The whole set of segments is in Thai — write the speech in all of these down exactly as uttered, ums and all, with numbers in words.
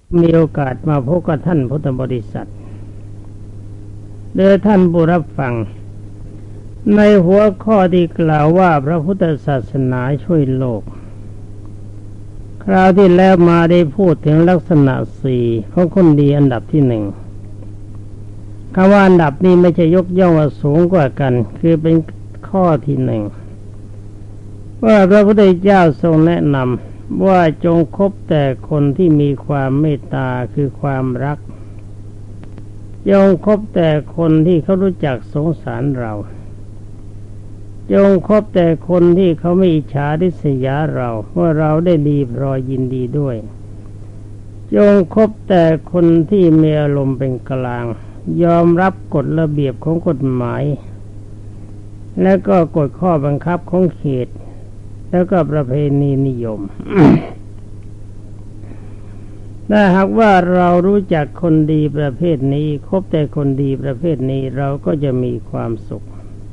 มีโอกาสมาพบกับท่านพุทธบริษัทโดยท่านผู้รับฟังในหัวข้อที่กล่าวว่าพระพุทธศาสนาช่วยโลกคราวที่แล้วมาได้พูดถึงลักษณะสี่ของคนดีอันดับที่หนึ่งคำว่าอันดับนี้ไม่ใช่ยกย่องว่าสูงกว่ากันคือเป็นข้อที่หนึ่งว่าพระพุทธเจ้าทรงแนะนำว่าจงคบแต่คนที่มีความเมตตาคือความรักจงคบแต่คนที่เขารู้จักสงสารเราจงคบแต่คนที่เขาไม่อิจฉาริษยาเราว่าเราได้ดีพลอยยินดีด้วยจงคบแต่คนที่มีอารมณ์เป็นกลางยอมรับกฎระเบียบของกฎหมายและก็กฎข้อบังคับของเขตแล้วก็ประเพณีนิยม ถ้าหากว่าเรารู้จักคนดีประเภทนี้คบแต่คนดีประเภทนี้เราก็จะมีความสุข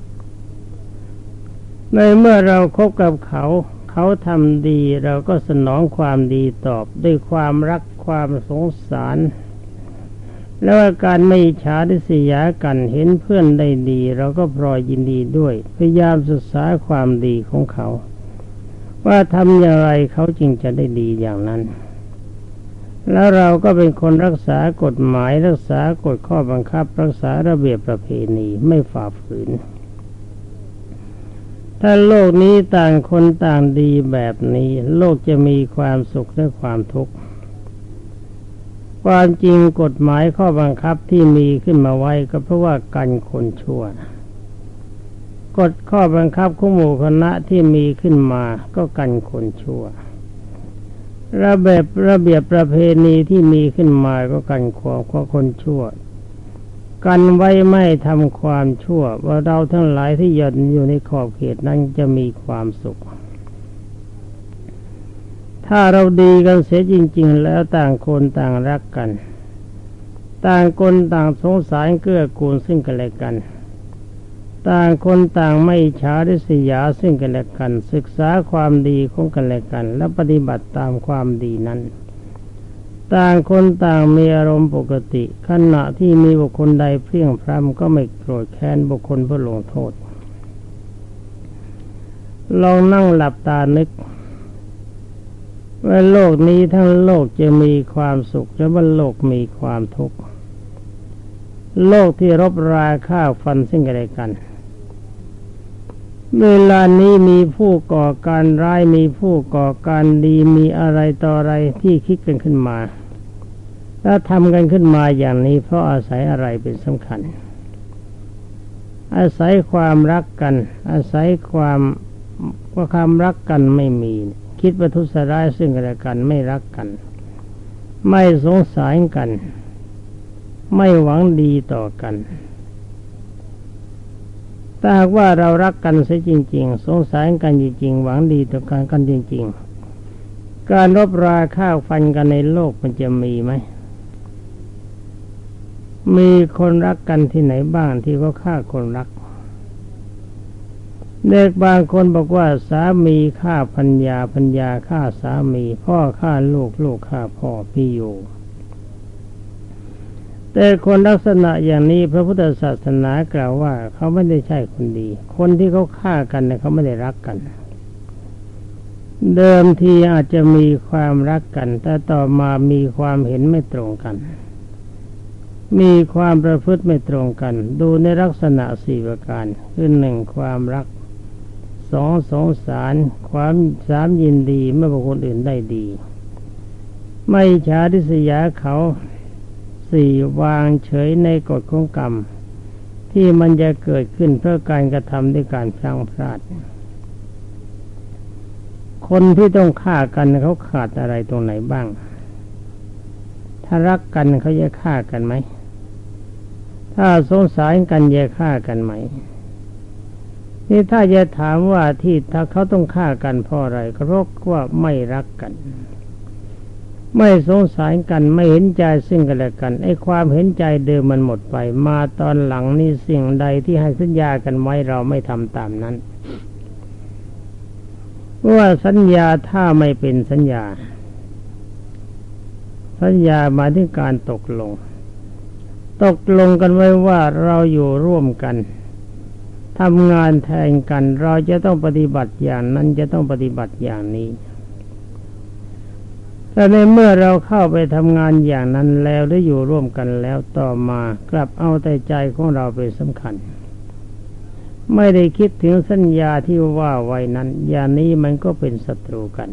ในเมื่อเราคบกับเขาเขาทำดีเราก็สนองความดีตอบด้วยความรักความสงสารแล้วการไม่อิจฉาริษยากันเห็นเพื่อนได้ดีเราก็พลอยยินดีด้วยพยายามศึกษาความดีของเขาว่าทำอย่างไรเขาจึงจะได้ดีอย่างนั้นแล้วเราก็เป็นคนรักษากฎหมายรักษากฎข้อบังคับรักษาระเบียบประเพณีไม่ฝ่าฝืนถ้าโลกนี้ต่างคนต่างดีแบบนี้โลกจะมีความสุขและความทุกข์ความจริงกฎหมายข้อบังคับที่มีขึ้นมาไว้ก็เพราะว่ากันคนชั่วกฎข้อบังคับของหมู่คณะที่มีขึ้นมาก็กันคนชั่วระเบียบระเบียบประเพณีที่มีขึ้นมาก็กันความของคนชั่วกันไว้ไม่ทำความชั่วว่าเราทั้งหลายที่ยืนอยู่ในขอบเขตนั้นจะมีความสุขถ้าเราดีกันเสียจริงๆแล้วต่างคนต่างรักกันต่างคนต่างสงสารเกื้อกูลซึ่งกันและกันต่างคนต่างไม่อิจฉาริษยาซึ่งกันและกันศึกษาความดีของกันและกันและปฏิบัติตามความดีนั้นต่างคนต่างมีอารมณ์ปกติขณะที่มีบุคคลใดเพลี่ยงพล้ำก็ไม่โกรธแค้นบุคคลเพื่อลงโทษลองนั่งหลับตานึกว่าโลกนี้ทั้งโลกจะมีความสุขหรือว่าโลกมีความทุกข์โลกที่รบราฆ่าฟันซึ่งกันและกันเวลานี้มีผู้ก่อการร้ายมีผู้ก่อการดีมีอะไรต่ออะไรที่คิดกันขึ้นมาและทำกันขึ้นมาอย่างนี้เพราะอาศัยอะไรเป็นสำคัญอาศัยความรักกันอาศัยความว่าความรักกันไม่มีคิดประทุษร้ายซึ่งกันและกันไม่รักกันไม่สงสารกันไม่หวังดีต่อกันถ้าหากว่าเรารักกันเสียจริงๆสงสารกันจริงๆหวังดีต่อกันกันจริงๆการรบราฆ่าฟันกันในโลกมันจะมีไหมมีคนรักกันที่ไหนบ้างที่เขาฆ่าคนรักเด็กบางคนบอกว่าสามีฆ่าภรรยาภรรยาฆ่าสามีพ่อฆ่าลูกลูกฆ่าพ่อพี่อยู่แต่คนลักษณะอย่างนี้พระพุทธศาสนากล่าวว่าเขาไม่ได้ใช่คนดีคนที่เขาฆ่ากันเนี่ยเขาไม่ได้รักกันเดิมทีอาจจะมีความรักกันแต่ต่อมามีความเห็นไม่ตรงกันมีความประพฤติไม่ตรงกันดูในลักษณะสี่ประการคือหนึ่งความรักสองสงสารความสามยินดีเมื่อบุคคลอื่นได้ดีไม่อิจฉาริษยาเขาสี่วางเฉยในกฎของกรรมที่มันจะเกิดขึ้นเพื่อการกระทำด้วยการพลั้งพลาดคนที่ต้องฆ่ากันเขาขาดอะไรตรงไหนบ้างถ้ารักกันเขาจะฆ่ากันไหมถ้าสงสารกันจะฆ่ากันไหมนี่ถ้าจะถามว่าที่ถ้าเขาต้องฆ่ากันเพราะอะไรก็เพราะว่าไม่รักกันไม่สงสารกันไม่เห็นใจซึ่งกันและกันไอ้ความเห็นใจเดิมมันหมดไปมาตอนหลังนี่สิ่งใดที่ให้สัญญากันไว้เราไม่ทำตามนั้นว่าสัญญาถ้าไม่เป็นสัญญาสัญญาหมายถึงการตกลงตกลงกันไว้ว่าเราอยู่ร่วมกันทำงานแทนกันเราจะต้องปฏิบัติอย่างนั้นจะต้องปฏิบัติอย่างนี้แต่ในเมื่อเราเข้าไปทำงานอย่างนั้นแล้วได้อยู่ร่วมกันแล้วต่อมากลับเอาแต่ใจของเราเป็นสำคัญไม่ได้คิดถึงสัญญาที่ว่าไว้นั้นอย่างนี้มันก็เป็นศัตรูกัน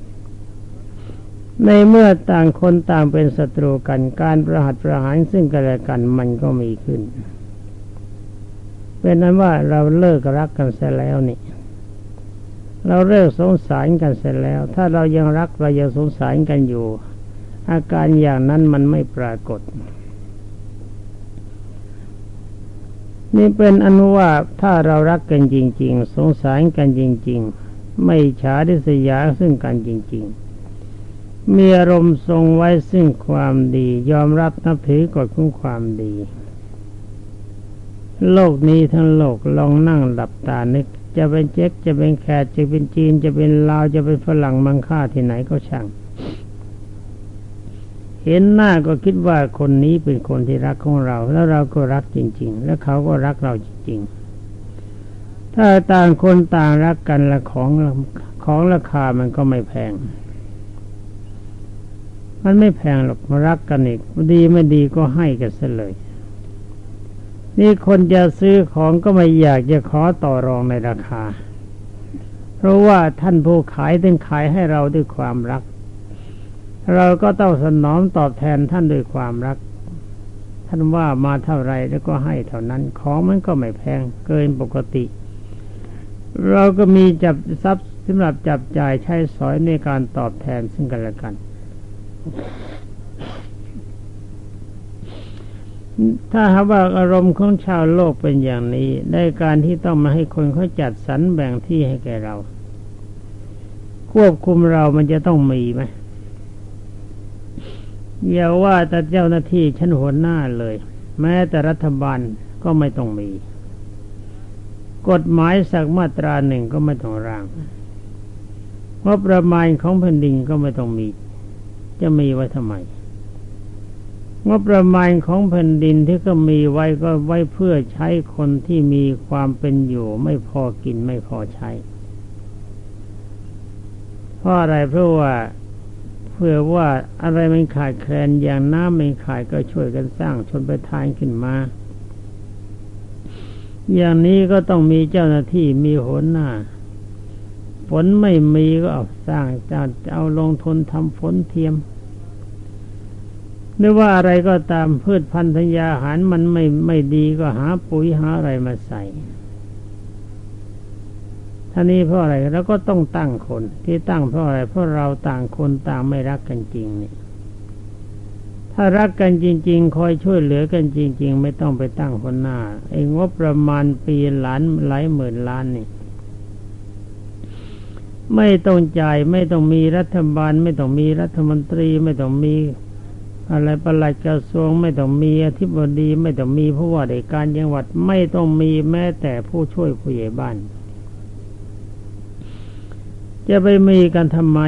ในเมื่อต่างคนต่างเป็นศัตรูกันการประหัตประหารซึ่งกันและกันมันก็มีขึ้นเป็นนั้นว่าเราเลิกรักกันเสียแล้วนี่เราเลิกสงสารกันเสร็จแล้วถ้าเรายังรักเรายังสงสารกันอยู่อาการอย่างนั้นมันไม่ปรากฏนี่เป็นอนุว่าถ้าเรารักกันจริงๆสงสารกันจริงๆไม่ฉาริษยาซึ่งกันจริงๆมีอารมณ์ทรงไว้ซึ่งความดียอมรับนับถือกฎของความดีโลกนี้ทั้งโลกลองนั่งหลับตานึกจะเป็นเจ๊กจะเป็นแขกจะเป็นจีนจะเป็นลาวจะเป็นฝรั่งมังค่าที่ไหนก็ช่างเห็นหน้าก็คิดว่าคนนี้เป็นคนที่รักของเราแล้วเราก็รักจริงๆแล้วเขาก็รักเราจริงๆถ้าต่างคนต่างรักกันละของของราคามันก็ไม่แพงมันไม่แพงหรอกมารักกันอีกดีไม่ดีก็ให้กันซะเลยนี่คนจะซื้อของก็ไม่อยากจะขอต่อรองในราคาเพราะว่าท่านผู้ขายต้องขายให้เราด้วยความรักเราก็ต้องสนองตอบแทนท่านด้วยความรักท่านว่ามาเท่าไรแล้วก็ให้เท่านั้นของมันก็ไม่แพงเกินปกติเราก็มีจับทรัพย์สำหรับจับจ่ายใช้สอยในการตอบแทนซึ่งกันและกันถ้าหากว่าอารมณ์ของชาวโลกเป็นอย่างนี้ได้การที่ต้องมาให้คนเขาจัดสรรแบ่งที่ให้แก่เราควบคุมเรามันจะต้องมีไหมอย่าว่าแต่เจ้าหน้าที่ชั้นหัวหน้าเลยแม้แต่รัฐบาลก็ไม่ต้องมีกฎหมายสักมาตราหนึ่งก็ไม่ต้องร่างงบประมาณของแผ่นดินก็ไม่ต้องมีจะมีไว้ทำไมงบประมาณของแผ่นดินที่ก็มีไว้ก็ไว้เพื่อใช้คนที่มีความเป็นอยู่ไม่พอกินไม่พอใช้เพราะอะไรเพราะว่าเพื่อว่าอะไรมันขาดแคลนอย่างน้ำไม่ขาดก็ช่วยกันสร้างชนประทานขึ้นมาอย่างนี้ก็ต้องมีเจ้าหน้าที่มีหัวหน้าฝนไม่มีก็เอาสร้างจะเอาลงทุนทำฝนเทียมหรือว่าอะไรก็ตามพืชพันธุ์ธัญญาหารมันไม่ไม่ดีก็หาปุ๋ยหาอะไรมาใส่ท่านี้เพราะอะไรแล้วก็ต้องตั้งคนที่ตั้งเพราะอะไรเพราะเราต่างคนต่างไม่รักกันจริงนี่ถ้ารักกันจริงๆคอยช่วยเหลือกันจริงๆไม่ต้องไปตั้งคนหน้าไอ้งบประมาณปีล้านหลายหมื่นล้านนี่ไม่ต้องจ่ายไม่ต้องมีรัฐบาลไม่ต้องมีรัฐมนตรีไม่ต้องมีอะไรปลัดกระทรวงไม่ต้องมีอธิบดีไม่ต้องมีผู้ว่าราชการจังหวัดไม่ต้องมีแม้แต่ผู้ช่วยผู้ใหญ่บ้านจะไปมีกันทำไม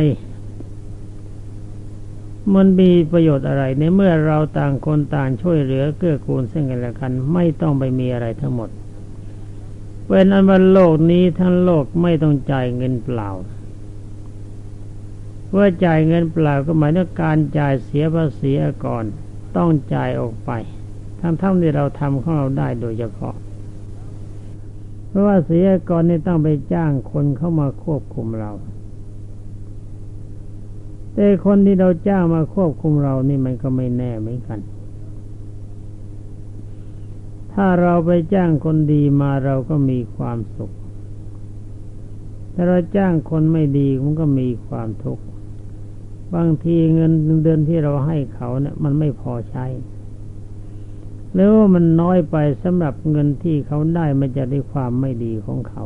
มันมีประโยชน์อะไรในเมื่อเราต่างคนต่างช่วยเหลือเกื้อกูลซึ่งกันและกันไม่ต้องไปมีอะไรทั้งหมดเป็นอันว่าโลกนี้ทั้งโลกไม่ต้องจ่ายเงินเปล่าเมื่อจ่ายเงินเปล่าก็หมายถึงการจ่ายเสียภาษีก่อนต้องจ่ายออกไปทั้งๆที่เราทำของเราได้โดยเฉพาะเพราะว่าเสียก่อนนี่ต้องไปจ้างคนเข้ามาควบคุมเราแต่คนที่เราจ้างมาควบคุมเรานี่มันก็ไม่แน่เหมือนกันถ้าเราไปจ้างคนดีมาเราก็มีความสุขถ้าเราจ้างคนไม่ดีมันก็มีความทุกข์บางทีเงินเดือนที่เราให้เขาเนี่ยมันไม่พอใช้หรือว่ามันน้อยไปสำหรับเงินที่เขาได้มาจากด้วยความไม่ดีของเขา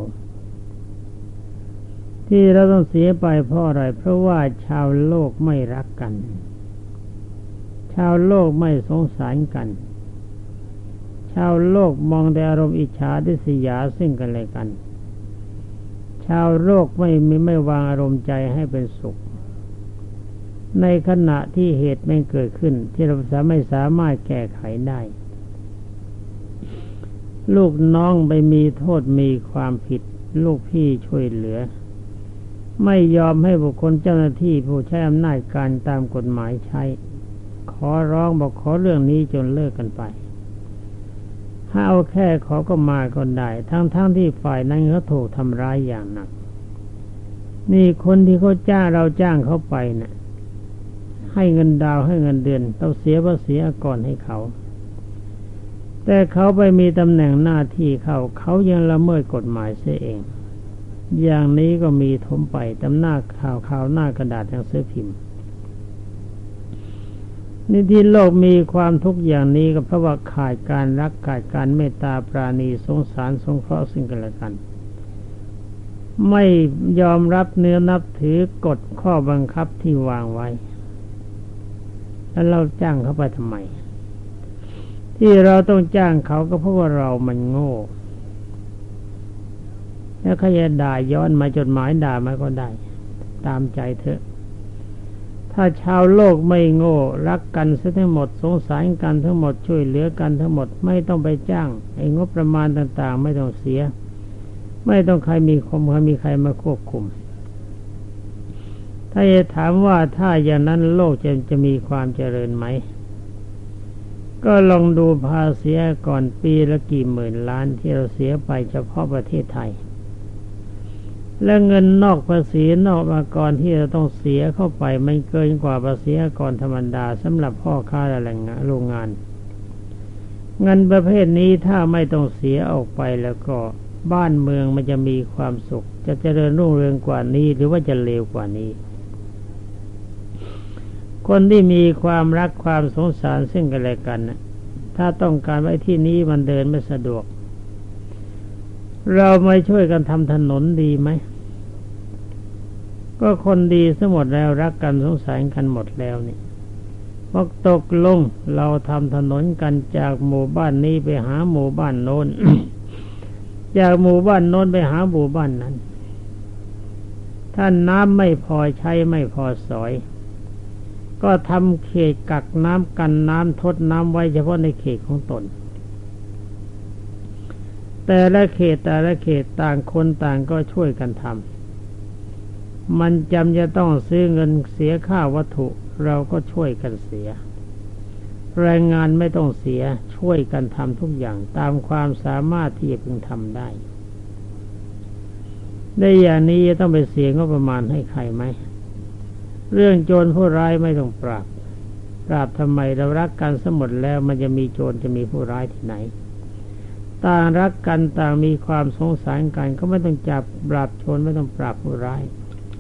ที่เราต้องเสียไปเพราะอะไรเพราะว่าชาวโลกไม่รักกันชาวโลกไม่สงสารกันชาวโลกมองแต่อารมณ์อิจฉาริษยาซึ่งกันและกันชาวโลกไม่มีไม่วางอารมณ์ใจให้เป็นสุขในขณะที่เหตุไม่เกิดขึ้นที่เราไม่สามารถแก้ไขได้ลูกน้องไปมีโทษมีความผิดลูกพี่ช่วยเหลือไม่ยอมให้บุคคลเจ้าหน้าที่ผู้ใช้อำนาจการตามกฎหมายใช้ขอร้องบอกขอเรื่องนี้จนเลิกกันไปถ้าเอาแค่ขอก็มาก็ได้ทั้งๆ ท, ที่ฝ่ายนั้นเขาถูกทำร้ายอย่างหนักนี่คนที่เขาจ้างเราจ้างเขาไปเนะ่ะให้เงินดาวให้เงินเดือนต้องเสียภาษีก่อนให้เขาแต่เขาไปมีตำแหน่งหน้าที่เขาเขายังละเมิดกฎหมายเสียเองอย่างนี้ก็มีทมไปตำหน้าข่าวข่าวหน้ากระดาษหนังสือพิมพ์นี่ที่โลกมีความทุกข์อย่างนี้ก็เพราะว่าขาดการรักขาดการเมตตาปราณีสงสารสงเคราะห์ซึ่งกันและกันไม่ยอมรับเนื้อนับถือกฎข้อบังคับที่วางไว้แล้วเราจ้างเขาไปทำไมที่เราต้องจ้างเขาก็เพราะว่าเรามันโง่แล้วเขาจะด่าย้อนมาจดหมายด่ามาก็ได้ตามใจเถอะถ้าชาวโลกไม่โง่รักกันซะทั้งหมดสงสารกันทั้งหมดช่วยเหลือกันทั้งหมดไม่ต้องไปจ้างไอ้งบประมาณต่างๆไม่ต้องเสียไม่ต้องใครมีคมใครมีใครมาควบคุมถ้าจะถามว่าถ้าอย่างนั้นโลกจะจะมีความเจริญไหมก็ลองดูภาษีก่อนปีละกี่หมื่นล้านที่เราเสียไปเฉพาะประเทศไทยและเงินนอกภาษีนอกอากรที่เราต้องเสียเข้าไปมันเกินกว่าภาษีอากรธรรมดาสำหรับพ่อค้าและแรงงานโรงงานเงินประเภทนี้ถ้าไม่ต้องเสียออกไปแล้วก็บ้านเมืองมันจะมีความสุขจะเจริญรุ่งเรืองกว่านี้หรือว่าจะเลวกว่านี้คนที่มีความรักความสงสารซึ่งกันและกันนะถ้าต้องการไว้ที่นี้มันเดินไม่สะดวกเราไม่ช่วยกันทำถนนดีไหมก็คนดีซะหมดแล้วรักกันสงสารกันหมดแล้วนี่พอตกลงเราทำถนนกันจากหมู่บ้านนี้ไปหาหมู่บ้านโน้น จากหมู่บ้านโน้นไปหาหมู่บ้านนั้นถ้าน้ำไม่พอใช้ไม่พอสอยก็ทำเขตกักน้ำกันน้ำทดน้ำไว้เฉพาะในเขตของตนแต่ละเขตแต่ละเขตต่างคนต่างก็ช่วยกันทำมันจำจะต้องซื้อเงินเสียค่าวัตถุเราก็ช่วยกันเสียแรงงานไม่ต้องเสียช่วยกันทำทุกอย่างตามความสามารถที่จะพึงทำได้ได้อย่างนี้จะต้องไปเสียงบประมาณให้ใครไหมเรื่องโจรผู้ร้ายไม่ต้องปราบปราบทำไมเรารักกันสมดแล้วมันจะมีโจรจะมีผู้ร้ายที่ไหนต่างรักกันต่างมีความสงสารกันก็ไม่ต้องจับปราบโจรไม่ต้องปราบผู้ร้าย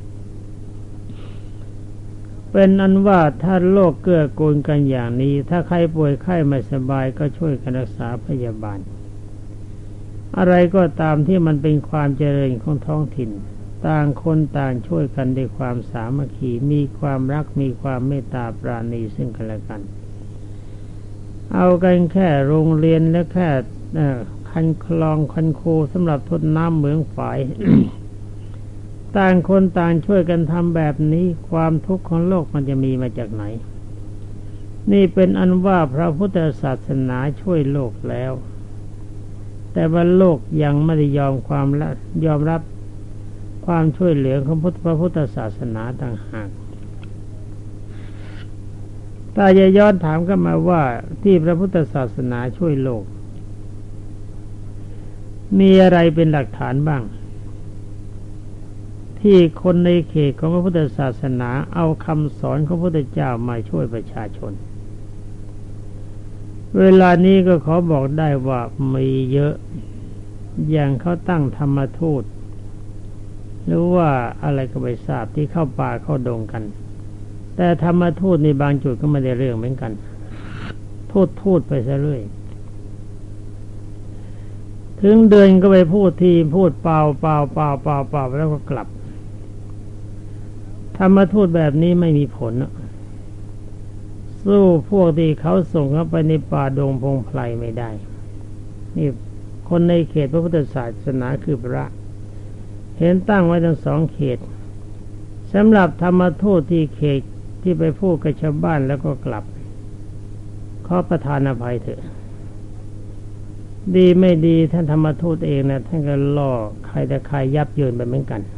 เป็นอันว่าถ้าโลกเกื้อกูลกันอย่างนี้ถ้าใครป่วยไข้ไม่สบายก็ช่วยกันรักษาพยาบาลอะไรก็ตามที่มันเป็นความเจริญของท้องถิ่นต่างคนต่างช่วยกันด้วยความสามัคคีมีความรักมีความเมตตาปราณีซึ่งกันและกันเอากันแค่โรงเรียนและแค่คันคลองคันคูสำหรับทดน้ำเหมืองฝาย ต่างคนต่างช่วยกันทำแบบนี้ความทุกข์ของโลกมันจะมีมาจากไหนนี่เป็นอันว่าพระพุทธศาสนาช่วยโลกแล้วแต่ว่าโลกยังไม่ได้ยอมความละยอมรับความช่วยเหลือของพระพุทธศาสนาต่างหากถ้าจะย้อนถามกันมาว่าที่พระพุทธศาสนาช่วยโลกมีอะไรเป็นหลักฐานบ้างที่คนในเขตของพระพุทธศาสนาเอาคำสอนของพระพุทธเจ้ามาช่วยประชาชนเวลานี้ก็ขอบอกได้ว่ามีเยอะอย่างเขาตั้งธรรมทูตหรือว่าอะไรก็ไม่ทราบที่เข้าป่าเข้าดงกันแต่ธรรมทูตในบางจุดก็ไม่ได้เรื่องเหมือนกันทูตทูตไปซะเรื่อยถึงเดินก็ไปพูดทีพูดเปล่าเปล่าเปล่าเปล่าเปล่าแล้วก็กลับธรรมทูตแบบนี้ไม่มีผลสู้พวกที่เขาส่งเข้าไปในป่าดงพงไพรไม่ได้นี่คนในเขตพระพุทธศาสนาคือพระเห็นตั้งไว้ทั้งสองเขตสำหรับธรรมทูตที่เขตทที่ไปพูดกับชาวบ้านแล้วก็กลับขอประทานอภัยเถอะดีไม่ดีท่านธรรมทูตเองนะท่านก็ล่อใครแต่ใครยับเยินไปเหมือนกัน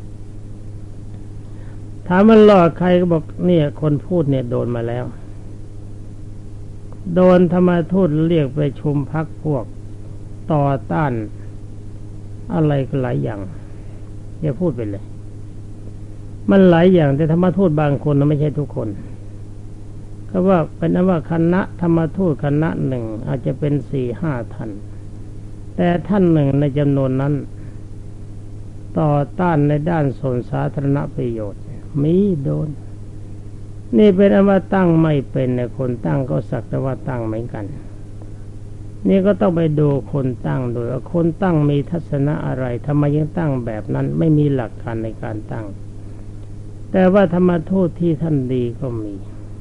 ถามมันล่อใครก็บอกเนี่ยคนพูดเนี่ยโดนมาแล้วโดนธรรมทูตเรียกไปชุมพักพวกต่อต้านอะไรก็หลายอย่างอย่าพูดไปเลยมันหลายอย่างแต่ธรรมทูตบางคนนะไม่ใช่ทุกคนก็ว่าเป็นนั้นว่าคณะธรรมทูตคณะหนึ่งอาจจะเป็นสี่ห้าท่านแต่ท่านหนึ่งในจำนวนนั้นต่อต้านในด้านส่วนสาธารณประโยชน์มีโดนนี่เป็นอว่าตั้งไม่เป็นเนี่ยคนตั้งก็สักแต่ว่าตั้งเหมือนกันนี่ก็ต้องไปดูคนตั้งโดยว่าคนตั้งมีทัศนะอะไรทำไมยังตั้งแบบนั้นไม่มีหลักการในการตั้งแต่ว่าธรรมทูตที่ท่านดีก็มี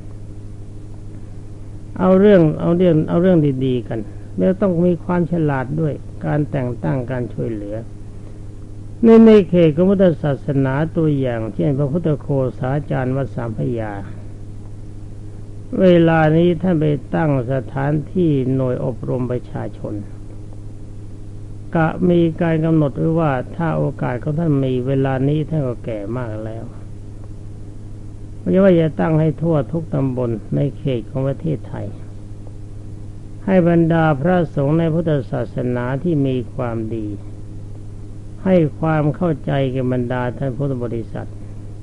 เอาเรื่องเอาเรื่องเอาเรื่องดีๆกันแล้วต้องมีความฉลาดด้วยการแต่งตั้งการช่วยเหลือในในเขตของพุทธศาสนาตัวอย่างเช่นพระพุทธโฆษาจารย์วัดสามพระยาเวลานี้ท่านไปตั้งสถานที่หน่วยอบรมประชาชนกะมีการกำหนดไว้ว่าถ้าโอกาสของท่านมีเวลานี้ท่านก็แก่มากแล้วไม่ว่าจะตั้งให้ทั่วทุกตำบลในเขตของประเทศไทยให้บรรดาพระสงฆ์ในพุทธศาสนาที่มีความดีให้ความเข้าใจแก่บรรดาท่านพุทธบริษัท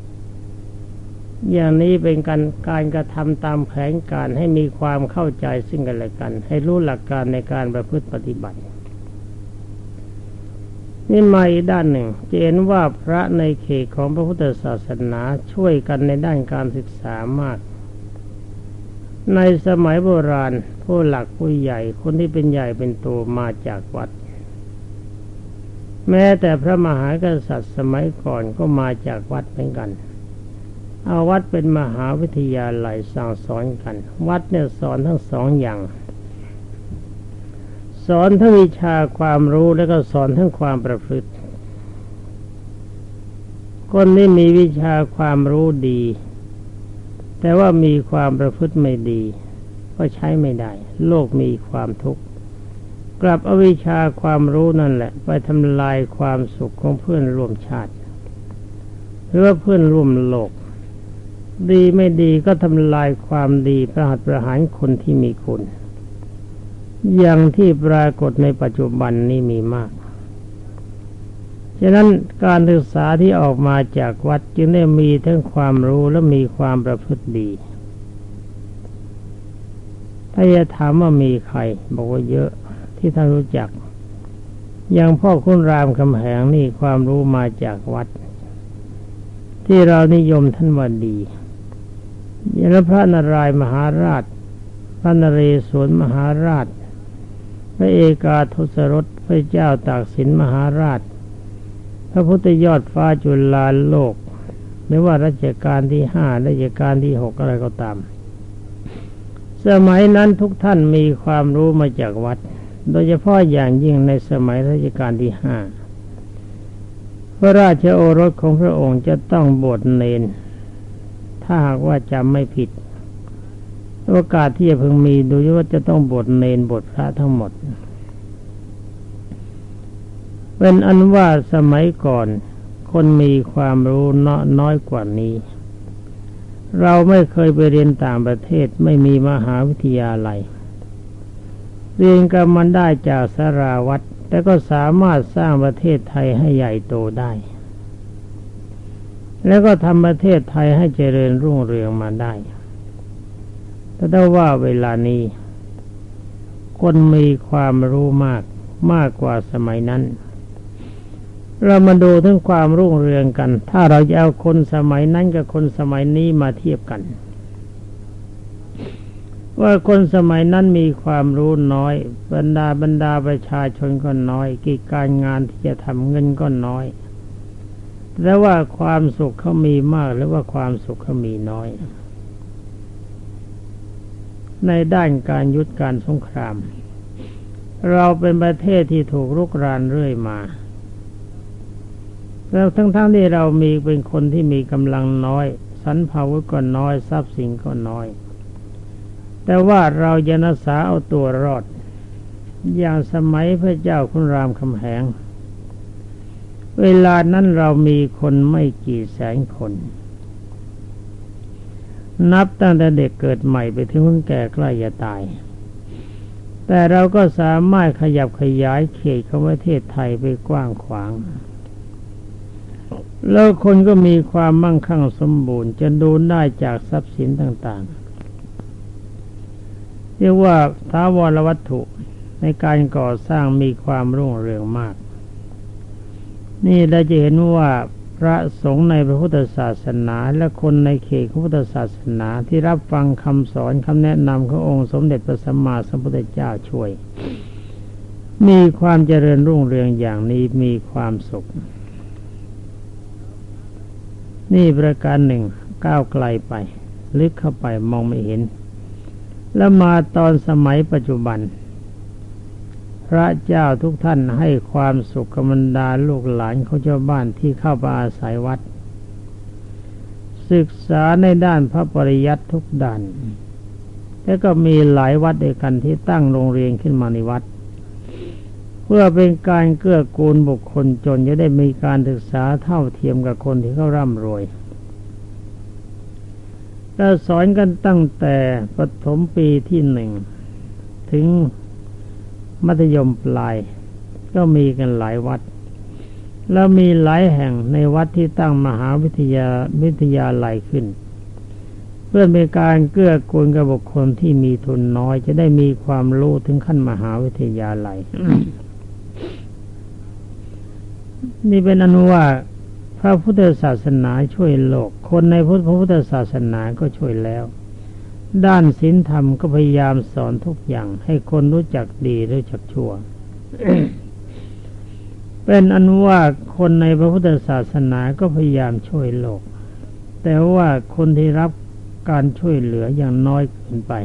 อย่างนี้เป็นการการกระทำตามแผนการให้มีความเข้าใจซึ่งกันและกันให้รู้หลักการในการประพฤติปฏิบัตินี่มาอีกด้านหนึ่งจะเห็นว่าพระในเขตของพระพุทธศาสนาช่วยกันในด้านการศึกษามากในสมัยโบราณผู้หลักผู้ใหญ่คนที่เป็นใหญ่เป็นโตมาจากวัดแม้แต่พระมหากษัตริย์สมัยก่อนก็มาจากวัดเหมือนกันเอาวัดเป็นมหาวิทยาลัยสั่งสอนกันวัดเนี่ยสอนทั้งสองอย่างสอนทั้งวิชาความรู้แล้วก็สอนทั้งความประพฤติคนที่มีวิชาความรู้ดีแต่ว่ามีความประพฤติไม่ดีก็ใช้ไม่ได้โลกมีความทุกข์กลับเอาวิชาความรู้นั่นแหละไปทำลายความสุขของเพื่อนร่วมชาติหรือว่าเพื่อนร่วมโลกดีไม่ดีก็ทำลายความดีประหัตประหารคนที่มีคุณอย่างที่ปรากฏในปัจจุบันนี้มีมากฉะนั้นการศึกษาที่ออกมาจากวัดจึงได้มีทั้งความรู้และมีความประพฤติดีถ้าจะถามว่ามีใครบอกว่าเยอะที่ท่านรู้จักอย่างพ่อคุณรามคำแหงนี่ความรู้มาจากวัดที่เรานิยมท่านว่าดีอย่างพระนารายณ์มหาราชพระนเรศวรมหาราชพระเอกาทศรสพระเจ้าตากสินมหาราชพระพุทธยอดฟ้าจุฬาโลกไม่ว่ารัชกาลที่ห้ารัชกาลที่หกอะไรก็ตามสมัยนั้นทุกท่านมีความรู้มาจากวัดโดยเฉพาะอย่างยิ่งในสมัยรัชกาลที่ห้าพระราชโอรสของพระองค์จะต้องบวชเณรถ้าหากว่าจำไม่ผิดโอกาสที่จะพึงมีดูว่าจะต้องบวชเณรบวชพระทั้งหมดเป็นอันว่าสมัยก่อนคนมีความรู้น้อยกว่านี้เราไม่เคยไปเรียนต่างประเทศไม่มีมหาวิทยาลัยเรียนกันมันได้จากสราวัตรแต่ก็สามารถสร้างประเทศไทยให้ใหญ่โตได้แล้วก็ทำประเทศไทยให้เจริญรุ่งเรืองมาได้แต่ถ้าว่าเวลานี้คนมีความรู้มากมากกว่าสมัยนั้นเรามาดูถึงความรุ่งเรืองกันถ้าเราจะเอาคนสมัยนั้นกับคนสมัยนี้มาเทียบกันว่าคนสมัยนั้นมีความรู้น้อยบรรดาบรรดาประชาชนก็น้อยกิจการงานที่จะทำเงินก็น้อยแต่ว่าความสุขเขามีมากหรือว่าความสุขเขามีน้อยในด้านการยุทธการสงครามเราเป็นประเทศที่ถูกรุกรานเรื่อยมาแล้วทั้งๆที่เรามีเป็นคนที่มีกำลังน้อยสรรพาวุธก็น้อยทรัพย์สินก็น้อยแต่ว่าเราจะรักษาเอาตัวรอดอย่างสมัยพระเจ้าขุนรามคำแหงเวลานั้นเรามีคนไม่กี่แสนคนนับตั้งแต่เด็กเกิดใหม่ไปถึงคนแก่ใกล้จะตายแต่เราก็สามารถขยับขยายเขตของประเทศไทยไปกว้างขวางแล้วคนก็มีความมั่งคั่งสมบูรณ์จะดูได้จากทรัพย์สินต่างๆเรียกว่าท้าวรวัตถุในการก่อสร้างมีความรุ่งเรืองมากนี่เราจะเห็นว่าพระสงฆ์ในพระพุทธศาสนาและคนในเขตพุทธศาสนาที่รับฟังคำสอนคำแนะนำขององค์สมเด็จพระสัมมาสัมพุทธเจ้าช่วยมีความเจริญรุ่งเรืองอย่างนี้มีความสุขนี่ประการหนึ่งก้าวไกลไปลึกเข้าไปมองไม่เห็นแล้วมาตอนสมัยปัจจุบันพระเจ้าทุกท่านให้ความสุขกับบรรดาลูกหลานของชาวบ้านที่เข้ามาอาศัยวัดศึกษาในด้านพระปริยัติทุกด้านแล้วก็มีหลายวัดด้วยกันที่ตั้งโรงเรียนขึ้นมาในวัดเพื่อเป็นการเกื้อกูลบุคคลจนจะได้มีการศึกษาเท่าเทียมกับคนที่เขาร่ำรวยเราสอนกันตั้งแต่ประถมปีที่หนึ่งถึงมัธยมปลายก็มีกันหลายวัดแล้วมีหลายแห่งในวัดที่ตั้งมหาวิทยาวิทยาลัยขึ้นเพื่อเป็นการเกื้อกูลกับบุคคลที่มีทุนน้อยจะได้มีความรู้ถึงขั้นมหาวิทยาลัย นี่เป็นอนุว่าพระพุทธศาสนาช่วยโลกคนในพระพุทธศาสนาก็ช่วยแล้วด้านศีลธรรมก็พยายามสอนทุกอย่างให้คนรู้จักดีรู้จักชั่ว เป็นอนุว่าคนในพระพุทธศาสนาก็พยายามช่วยโลกแต่ว่าคนที่รับการช่วยเหลืออย่างน้อยเกินไป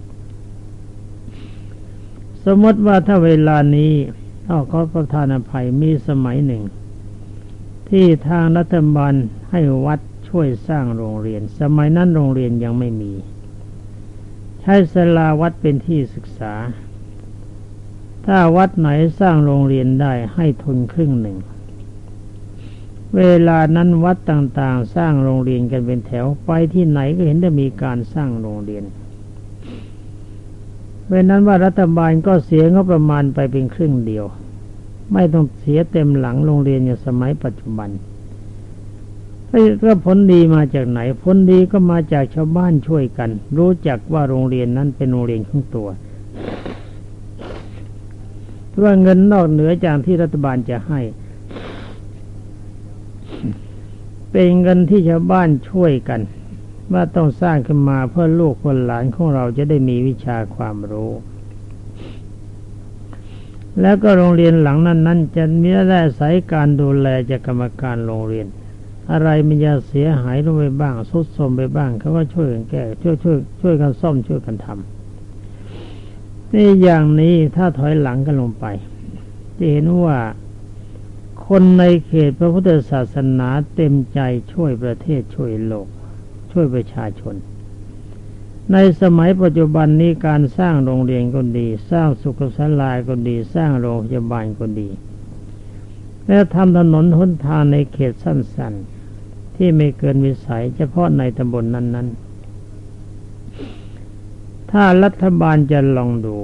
สมมติว่าถ้าเวลานี้ถ้าขอประทานอภัยมีสมัยหนึ่งที่ทางรัฐบาลให้วัดช่วยสร้างโรงเรียนสมัยนั้นโรงเรียนยังไม่มีใช้ศาลาวัดเป็นที่ศึกษาถ้าวัดไหนสร้างโรงเรียนได้ให้ทุนครึ่งหนึ่งเวลานั้นวัดต่างๆสร้างโรงเรียนกันเป็นแถวไปที่ไหนก็เห็นได้มีการสร้างโรงเรียนเพราะนั้นว่ารัฐบาลก็เสียงบประมาณไปเป็นครึ่งเดียวไม่ต้องเสียเต็มหลังโรงเรียนอย่างสมัยปัจจุบันก็ผลดีมาจากไหนผลดีก็มาจากชาวบ้านช่วยกันรู้จักว่าโรงเรียนนั้นเป็นโรงเรียนของตัวเพราะว่าเงินนอกเหนือจากที่รัฐบาลจะให้เป็นเงินที่ชาวบ้านช่วยกันว่าต้องสร้างขึ้นมาเพื่อลูกคนหลานของเราจะได้มีวิชาความรู้แล้วก็โรงเรียนหลังนั้นๆจะมีได้อาศัยการดูแลจากกรรมการโรงเรียนอะไรมันจะเสียหายลงไปบ้างทรุดโทรมไปบ้างเขาก็ช่วยกันแก้ช่วยช่วยช่วยกันซ่อมช่วยกันทำนี่อย่างนี้ถ้าถอยหลังกันลงไปจะเห็นว่าคนในเขตพระพุทธศาสนาเต็มใจช่วยประเทศช่วยโลกช่วยประชาชนในสมัยปัจจุบันนี้การสร้างโรงเรียนก็ดีสร้างสุขศาลาก็ดีสร้างโรงพยาบาลก็ดีและทำถนนหนทางในเขตสั้นๆที่ไม่เกินวิสัยเฉพาะในตำบล น, นั้นๆถ้ารัฐบาลจะลองดู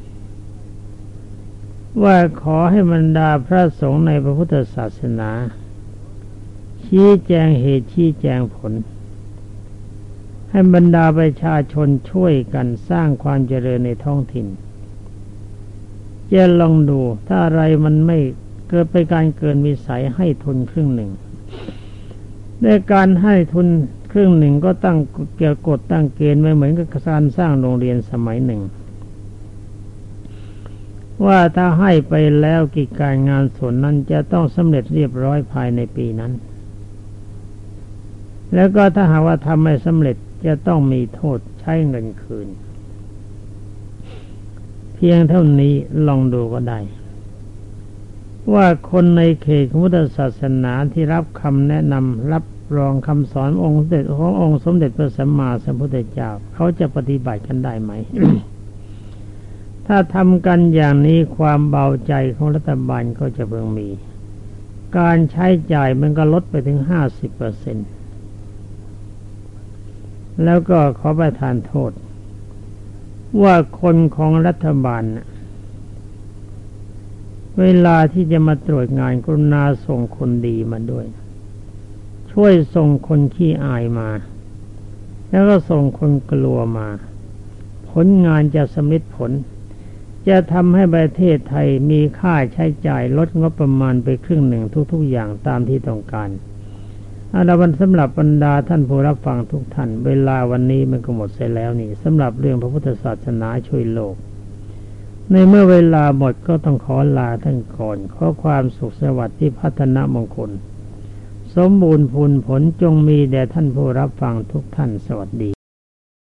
ว่าขอให้บรรดาพระสงฆ์ในพระพุทธศาสนาชี้แจงเหตุชี้แจงผลให้บรรดาประชาชนช่วยกันสร้างความเจริญในท้องถิ่นจะลองดูถ้าอะไรมันไม่เกิดไปการเกินวิสัยให้ทุนครึ่งหนึ่งในการให้ทุนครึ่งหนึ่งก็ตั้งเกี่ยวกฎตั้งเกณฑ์ไว้เหมือนกับการสร้างโรงเรียนสมัยหนึ่งว่าถ้าให้ไปแล้วกิจการงานส่วนนั้นจะต้องสำเร็จเรียบร้อยภายในปีนั้นแล้วก็ถ้าหากว่าทำไม่สำเร็จจะต้องมีโทษใช้เงินคืนเพียงเท่านี้ลองดูก็ได้ว่าคนในเขตพุทธศาสนาที่รับคำแนะนำรับรองคำสอนองค์สมเด็จขององค์สมเด็จพระสัมมาสัมพุทธเจ้าเขาจะปฏิบัติกันได้ไหม ถ้าทำกันอย่างนี้ความเบาใจของรัฐบาลก็จะเพิ่งมีการใช้จ่ายมันก็ลดไปถึง ห้าสิบเปอร์เซ็นต์ แล้วก็ขอประทานโทษว่าคนของรัฐบาลเวลาที่จะมาตรวจงานกรุณาส่งคนดีมาด้วยช่วยส่งคนขี้อายมาแล้วก็ส่งคนกลัวมาผลงานจะสำเร็จผลจะทำให้ประเทศไทยมีค่าใช้จ่ายลดงบประมาณไปครึ่งหนึ่งทุกๆอย่างตามที่ต้องการอาละวันสำหรับบรรดาท่านผู้รับฟังทุกท่านเวลาวันนี้มันก็หมดเสียแล้วนี่สำหรับเรื่องพระพุทธศาสนาช่วยโลกในเมื่อเวลาหมดก็ต้องขอลาท่านก่อนขอความสุขสวัสดิ์ที่พัฒนามงคลสมบูรณ์ผลผลจงมีแด่ท่านผู้รับฟังทุกท่านสวัสดี